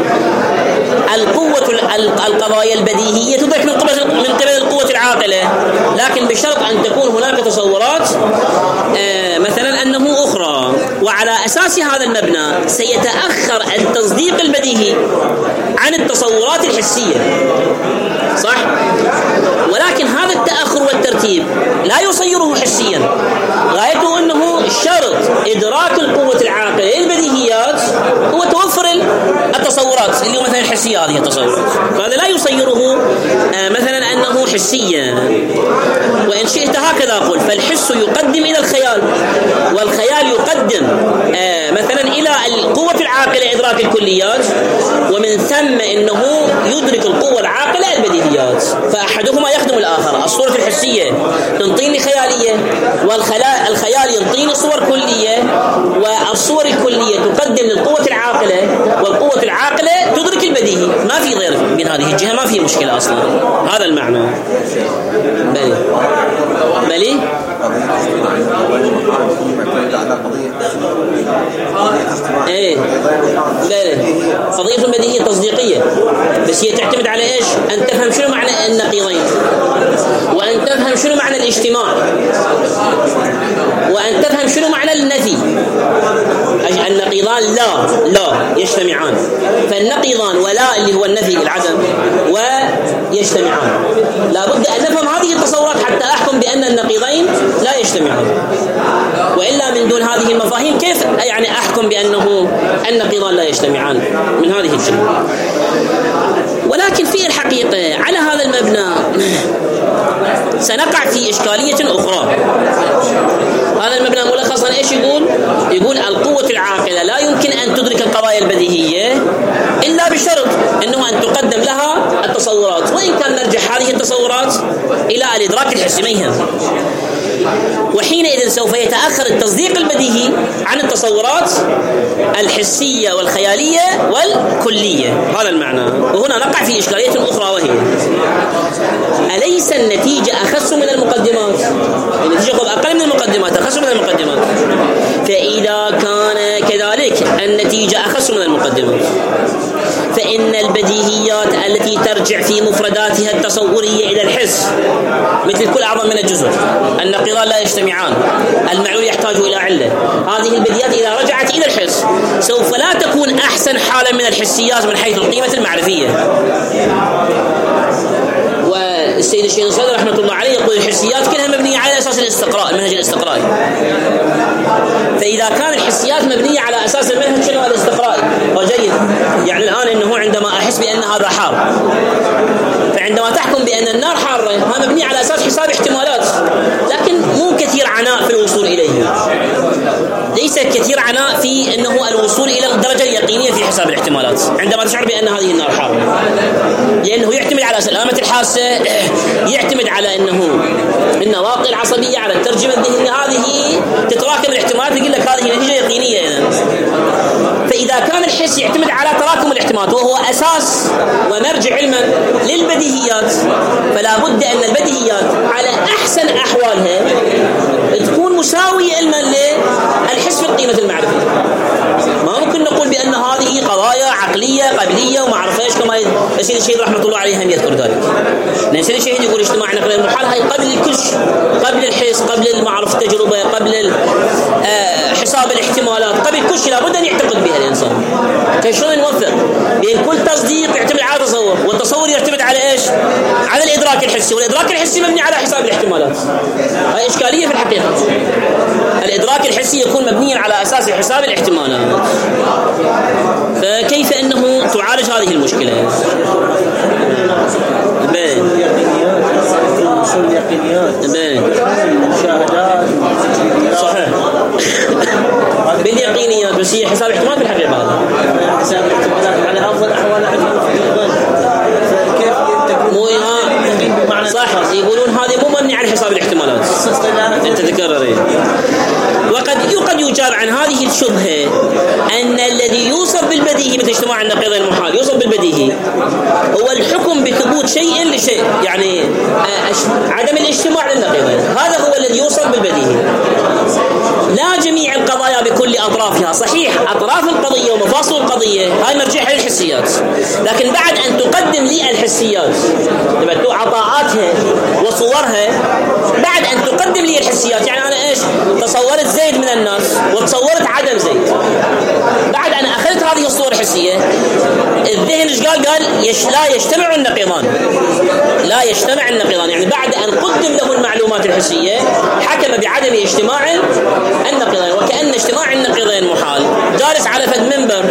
القضايا البديهية تدرك من قبل القوة العاقلة، لكن بشرط أن تكون هناك تصورات مثلا أنه أخرى، وعلى أساس هذا المبنى سيتأخر التصديق البديهي عن التصورات الحسية، صح؟ ولكن هذا التأخر والترتيب لا يصيره حسيا، غايته أنه شرط إدراك القوة العاقلة للبديهيات هو توفر التصورات اللي هو مثلا الحسية. هذه التصورات هذا لا يصيره مثلا أنه حسيا. وإن شئت هكذا أقول، فالحس يقدم إلى الخيال، والخيال يقدم مثلا إلى القوة العاقلة إدراك الكليات، ومن ثم إنه يدرك القوة العاقلة البديهيات، فأحدهما يخدم الآخر. الصورة الحسية تنطيني خيالية، والخيال ينطيني صور كلية، والصور الكلية تقدم للقوة العاقلة، والقوة العاقلة تدرك البديهي. ما في غير من هذه الجهة، ما في مشكلة أصلا. هذا المعنى. بلي ايه قضية البديهية تصديقية، بس هي تعتمد على ايش؟ ان تفهم شنو معنى النقيضين. وأن تفهم شنو معنى الاجتماع، وأن تفهم شنو معنى النفي. النقيضان لا يجتمعان، فالنقيضان ولا اللي هو النفي العدم ويجتمعان. لا بد أن نفهم هذه التصورات حتى أحكم بأن النقيضين لا يجتمعان، وإلا من دون هذه المفاهيم كيف يعني أحكم بأنه النقيضان لا يجتمعان من هذه الجهة. ولكن في الحقيقة على هذا المبنى سنقع في إشكالية أخرى. هذا المبنى ملخصا إيش يقول القوة العاقلة لا يمكن أن تدرك القضايا البديهية إلا بشرط أنه أن تقدم لها التصورات، وإن كان نرجع هذه التصورات إلى الإدراك الحسي ما يهم. وحينئذ سوف يتأخر التصديق البديهي عن التصورات الحسية والخيالية والكلية. هذا المعنى. وهنا نقع في إشكالية أخرى، وهي أليس النتيجة أخص من المقدمات؟ النتيجة أقل من المقدمات، أخص من المقدمات. فإذا كان كذلك النتيجة أخص من المقدمات، فإن البديهيات التي ترجع في مفرداتها التصورية إلى الحس مثل كل أعظم من الجزر، النقيضان لا يجتمعان، المعلول يحتاج إلى علة، هذه البديهيات إذا رجعت إلى الحس سوف لا تكون أحسن حالا من الحسيات من حيث القيمة المعرفية. والسيد الشيخ الصدر رحمة الله عليه يقول الحسيات كلها مبنية على أساس الاستقراء، المنهج الاستقرائي. فإذا كان الحسيات مبنية على أساس المنهج شنو الاستقرائي وجيد، يعني الآن إنه عندما أحس بأن هذا حار، فعندما تحكم بأن النار حارة هذا مبني على أساس حساب احتمالات، لكن مو كثير عناء في الوصول إليه، ليس كثير عناء في أنه الوصول إلى الدرجة اليقينية في حساب الاحتمالات عندما تشعر بأن هذه النار حارة، لأنه يعتمد على سلامة الحاسة، يعتمد على أنه النواقل العصبية، على الترجمة الذهنية، هذه تتراكم الاحتمالات يقول لك هذه نتيجة يقينية إذن. فإذا كان الحس يعتمد على تراكم الاحتمالات وهو أساس ومرجع علما للبديهيات، فلا بد أن البديهيات على أحسن أحوالها تكون مساوية علما للحس في القيمة المعرفية. ما ممكن نقول بأن هذه قضايا عقلية قبلية وما عرفهاش كما يصير الشيخ رحمة الله عليه هم يذكر ذلك. نسير الشيخ يقول اجتماع نقل المحال هاي قبل الكل، قبل الحس، قبل المعرفة التجربة، قبل حساب الاحتمالات، قبل كل شيء لابد أن يعتقد بها الإنسان. فشلون نوفق بين كل تصديق يعتمد على تصور، والتصور يعتمد على إيش؟ على الإدراك الحسي، والإدراك الحسي مبني على حساب الاحتمالات. هاي إشكالية في الحقيقة. الإدراك الحسي يكون مبنيا على أساس حساب الاحتمالات، فكيف أنه تعالج هذه المشكلة؟ صحيح باليقينيات، بس هي حساب احتمال في الحقيقة. هذا حساب الاحتمالات على أفضل أحوال كيف تكون صح. يقولون هذه مو مبني على حساب الاحتمالات، أنت تكرر. وقد يجاب عن هذه الشبهة أن الذي يوصف بالبديهي مثل اجتماع النقيضين المحال يوصف بالبديهي هو الحكم بثبوت شيء لشيء، يعني عدم الاجتماع للنقيضين، هذا هو الذي يوصف بالبديهي، لا جميع القضايا بكل أطرافها. صحيح أطراف القضية ومفاصل القضية هاي مرجعها للحسيات، لكن بعد أن تقدم لي الحسيات تبدو عطاءاتها وصورها، بعد أن تقدم لي الحسيات، يعني أنا إيش تصورت زيد من الناس وتصورت عدم زيد، بعد أن أخذت هذه الصورة الحسية الذهن إيش قال لا يجتمع النقيضان، لا يجتمع النقيضان، يعني بعد أن قدم له المعلومات الحسية حكم بعدم اجتماع النقيضين، وكأن اجتماع النقيضين محال. جالس على فد منبر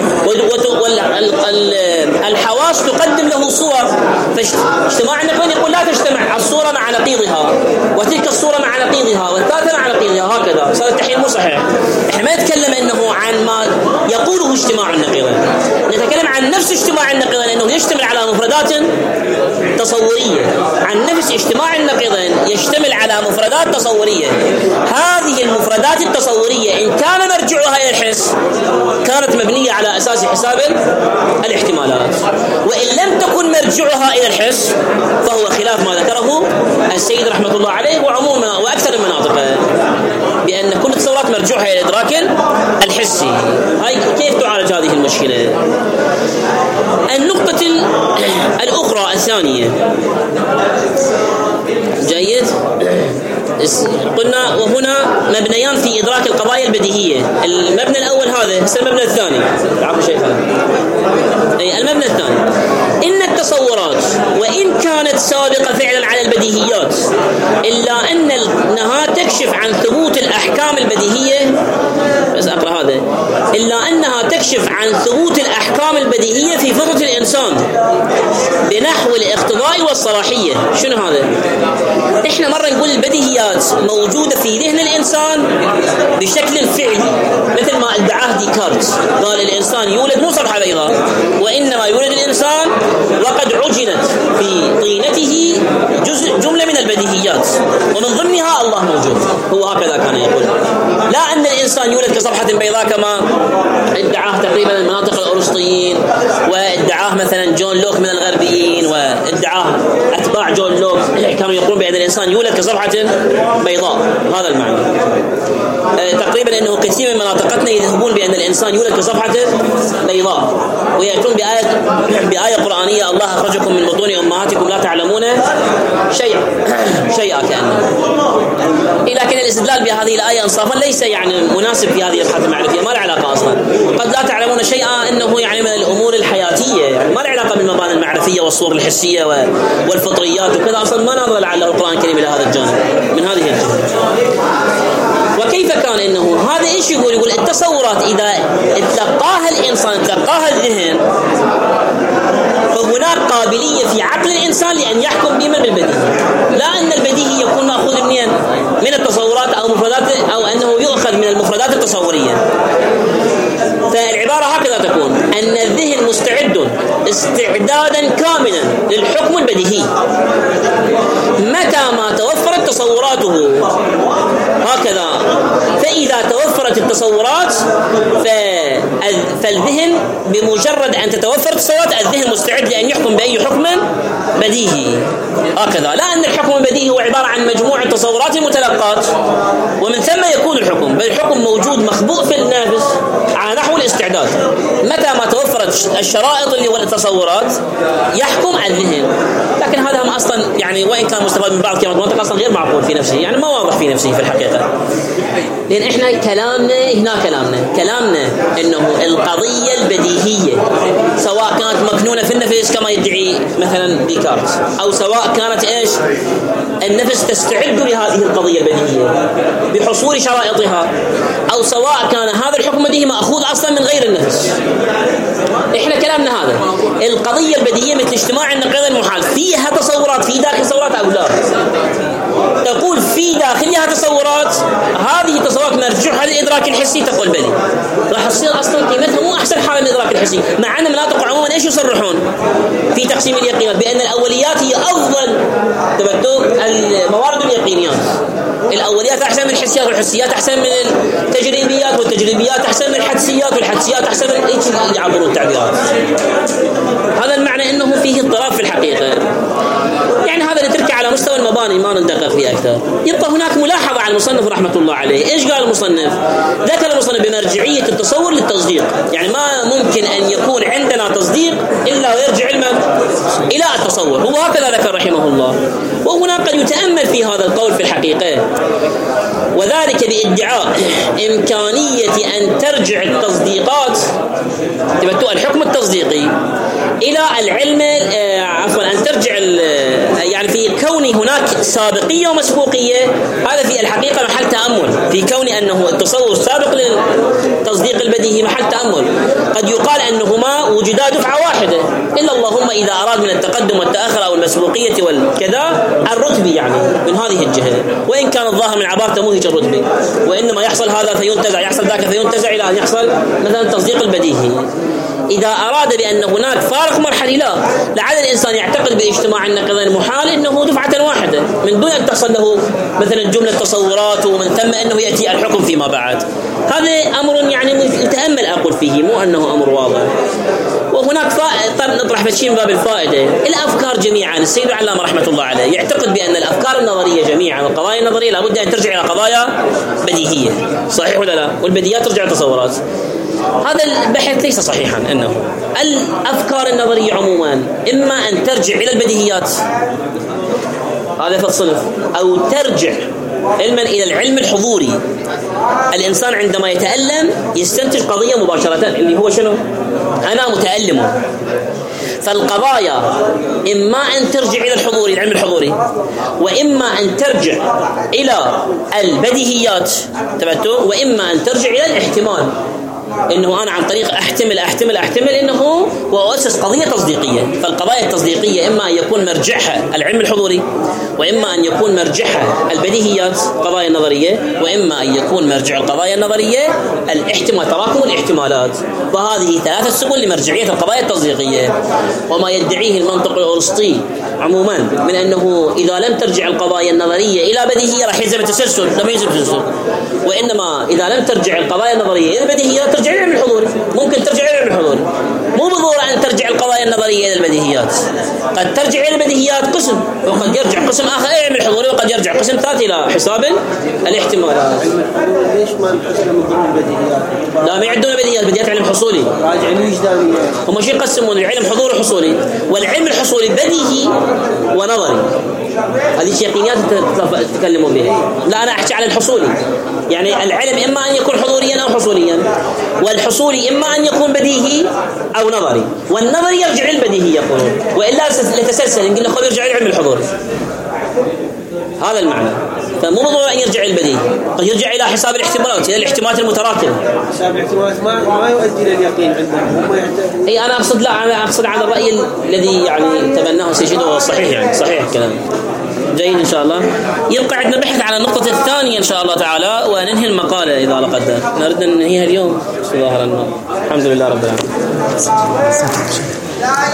والحواس تقدم له صور، فاجتماع النقيضين يقول لا تجتمع الصورة مع نقيضها، وتلك الصورة مع نقيضها، والثالثة مع نقيضها، هكذا. صار التحليل مو صحيح. احنا ما نتكلم انه عن ما يقوله اجتماع النقيضين، نتكلم عن نفس اجتماع النقيضين، انه يشتمل على مفردات تصورية، عن نفس اجتماع النقيضين يشتمل على مفردات تصورية. هذه المفردات التصورية إن كان مرجعها إلى الحس كانت مبنية على أساس حساب الاحتمالات، وإن لم تكن مرجعها إلى الحس فهو خلاف ما ذكره السيد رحمة الله عليه وعموما وأكثر المناطق، بأن كل التصورات مرجعها إلى إدراك الحسي. هاي كيف تعالج هذه المشكلة؟ النقطة الأخرى الثانية، سابقة فعلا على البديهيات، إلا أن أنها تكشف عن ثبوت الأحكام البديهية. بس أقرأ هذا: إلا أنها تكشف عن ثبوت الأحكام البديهية في فطرة الإنسان بنحو الاقتضاء والصلاحية. شنو هذا؟ إحنا مرة نقول البديهيات موجودة في ذهن الإنسان بشكل فعلي، مثل ما ادعاه ديكارت، قال الإنسان يولد مو صفحة بيضاء، وإنما يولد الإنسان وقد عجنت في طينته جملة من البديهيات ومن ضمنها الله موجود. هو هكذا كان يقول، لا أن الإنسان يولد كصفحة بيضاء كما ادعاه تقريبا المناطق الأرسطيين، وادعاه مثلا جون لوك من الغربيين، وادعاه أتباع جون لوك كانوا يقولون بأن الإنسان يولد كصفحة بيضاء. هذا المعنى تقريبا أنه كثير من مناطقتنا يذهبون بأن الإنسان يولد كصفحة بيضاء، ويأتون بآية قرآنية: الله أخرجكم من بطون أمهاتكم لا تعلمون شيئا كأنه. لكن الاستدلال بهذه الآية إنصافا ليس يعني مناسب في هذه الحالة المعرفية، ما له علاقة أصلا. قد لا تعلمون شيئا إنه يعني من الأمور الحياتية، يعني ما له علاقة بالمباني المعرفية والصور الحسية والفطريات وكذا. أصلا ما نظر لعله القرآن الكريم إلى هذا الجانب من هذه الجهة. وكيف كان إنه هذا إيش يقول التصورات إذا اتلقاها الإنسان، اتلقاها الذهن، فهناك قابلية في عقل الإنسان لأن يحكم بما بالبديهي، لا أن البديهي يكون مأخوذ من التصورات أو مفردات، أو أنه يؤخذ من المفردات التصورية. فالعبارة هكذا تكون: أن الذهن مستعد استعدادا كاملا للحكم البديهي متى ما توفرت تصوراته. هكذا، فإذا توفرت التصورات فالذهن بمجرد أن تتوفر التصورات الذهن مستعد لأن يحكم بأي حكم بديهي. هكذا، لا أن الحكم البديهي هو عبارة عن مجموعة تصورات المتلقات ومن ثم يكون الحكم، بل الحكم موجود مخبوء في النفس على نحو الاستعداد. متى ما توفرت الشرائط اللي والتصورات يحكم الذهن. لكن هذا هم أصلا يعني وإن كان مستفاد من بعض كلمات منطق أصلا غير معقول في نفسه، يعني ما واضح في نفسه في الحقيقة. لأن إحنا كلامنا إنه القضية البديهية سواء كانت مكنونة في النفس كما يدعي مثلا ديكارت، أو سواء كانت إيش النفس تستعد لهذه القضية البديهية بحصول شرائطها، أو سواء كان هذا الحكم البديهي مأخوذ أصلا من غير النفس. إحنا كلامنا هذا القضية البديهية مثل اجتماع النقيض المحال، فيها تصورات، في داخل تصورات أو لا؟ تقول في داخلها تصورات، هذه تصورات مرجوعها للإدراك الحسي، تقول بلي راح تصير أصلا قيمتها مو أحسن حالة من الإدراك الحسي. مع أن مناطق عموما إيش يصرحون في تقسيم اليقينات؟ بأن الأوليات هي أفضل الموارد اليقينيات. الأوليات أحسن من الحسيات، والحسيات أحسن من التجريبيات، والتجريبيات أحسن من الحدسيات، والحدسيات أحسن من إيش يعبرون التعبيرات. هذا المعنى أنه فيه اضطراب في الحقيقة. يعني هذا نتركه على مستوى المباني ما ندقق فيه أكثر. يبقى هناك ملاحظة على المصنف رحمة الله عليه. إيش قال المصنف؟ ذكر المصنف بمرجعية التصور للتصديق، يعني ما ممكن أن يكون عندنا تصديق إلا ويرجع إلى التصور. هو هكذا ذكر رحمه الله. وهنا قد يتأمل في هذا القول في الحقيقة، وذلك بادعاء إمكانية أن ترجع التصديقات الحكم التصديقي إلى العلم، أن ترجع يعني في كون هناك سابقية ومسبوقية. هذا في الحقيقة محل تأمل، في كون أنه التصور السابق للتصديق البديهي محل تأمل. قد يقال أنهما وجدا دفعة واحدة، إلا اللهم إذا أراد من التقدم والتأخر أو المسبوقية والكذا الرتبي، يعني من هذه الجهة، وإن كان الظاهر من عبارة موهج الرتبي، وإنما يحصل هذا فينتزع، يحصل ذاك فينتزع، إلى أن يحصل مثلا التصديق البديهي. إذا أراد بأن هناك فارق مرحلي، لعل الإنسان يعتقد باجتماع النقيضين المحال إنه دفعة واحدة من دون أن تحصل له مثلا جملة تصورات، ومن ثم أنه يأتي الحكم فيما بعد. هذا أمر يعني متأمل أقول فيه، مو أنه أمر واضح. وهناك نطرح بشيء من باب الفائدة. الأفكار جميعا السيد العلامة رحمة الله عليه يعتقد بأن الأفكار النظرية جميعا والقضايا النظرية لابد أن ترجع إلى قضايا بديهية، صحيح ولا لا؟ والبديهيات ترجع تصورات. هذا البحث ليس صحيحا، أنه الأفكار النظرية عموما إما أن ترجع إلى البديهيات، هذا في الصنف، أو ترجع علما إلى العلم الحضوري. الإنسان عندما يتألم يستنتج قضية مباشرة اللي هو شنو؟ أنا متألم. فالقضايا إما أن ترجع إلى الحضوري، العلم الحضوري، وإما أن ترجع إلى البديهيات تبعته، وإما أن ترجع إلى الاحتمال، إنه أنا عن طريق أحتمل إنه وأسس قضية تصديقية. فالقضايا التصديقية إما أن يكون مرجعها العلم الحضوري، وإما أن يكون مرجعها البديهيات قضايا النظرية، وإما أن يكون مرجع القضايا النظرية الاحتمال، تراكم الاحتمالات. وهذه ثلاثة سبل لمرجعية القضايا التصديقية. وما يدعيه المنطق الأرسطي عموما من أنه إذا لم ترجع القضايا النظرية إلى بديهية راح يلزم التسلسل، لما يلزم التسلسل. وإنما إذا لم ترجع القضايا النظرية إلى البديهيات ترجع إلى العلم الحضوري. ممكن ترجع إلى العلم الحضوري، مو بالضرورة أن ترجع القضايا النظرية إلى البديهيات. قد ترجع إلى البديهيات قسم، وقد يرجع قسم آخر إلى العلم الحضوري، وقد يرجع قسم ثالث إلى حساب الاحتمالات. ليش ما نقسم البديهيات؟ لا، ما يعدون البديهيات علم حصولي. راجعين وجدانية. هم شيء يقسمون العلم حضوري وحصولي، والعلم الحصولي بديهي ونظري. هذه يقينيات تتكلمون بها. لا، أنا أحكي على الحصولي، يعني العلم إما أن يكون حضوريا أو حصوليا، والحصولي إما أن يكون بديهي أو نظري، والنظري يرجع للبديهي يقولون، وإلا لتسلسل يمكن نقول يرجع للعلم الحضوري. هذا المعنى. فمو بالضرورة أن يرجع البديهي، قد يرجع إلى حساب الاحتمالات، إلى الاحتمالات المتراكمة. حساب الاحتمالات ما يؤدي لليقين عندهم. أي أنا أقصد، لا، أنا أقصد على الرأي الذي يعني تبناه سيجد هو صحيح، يعني صحيح الكلام. جيد إن شاء الله. يبقى عندنا بحث على النقطة الثانية إن شاء الله تعالى، وننهي المقالة إذا لقدر. نريد أن ننهيها اليوم. الحمد لله رب العالمين.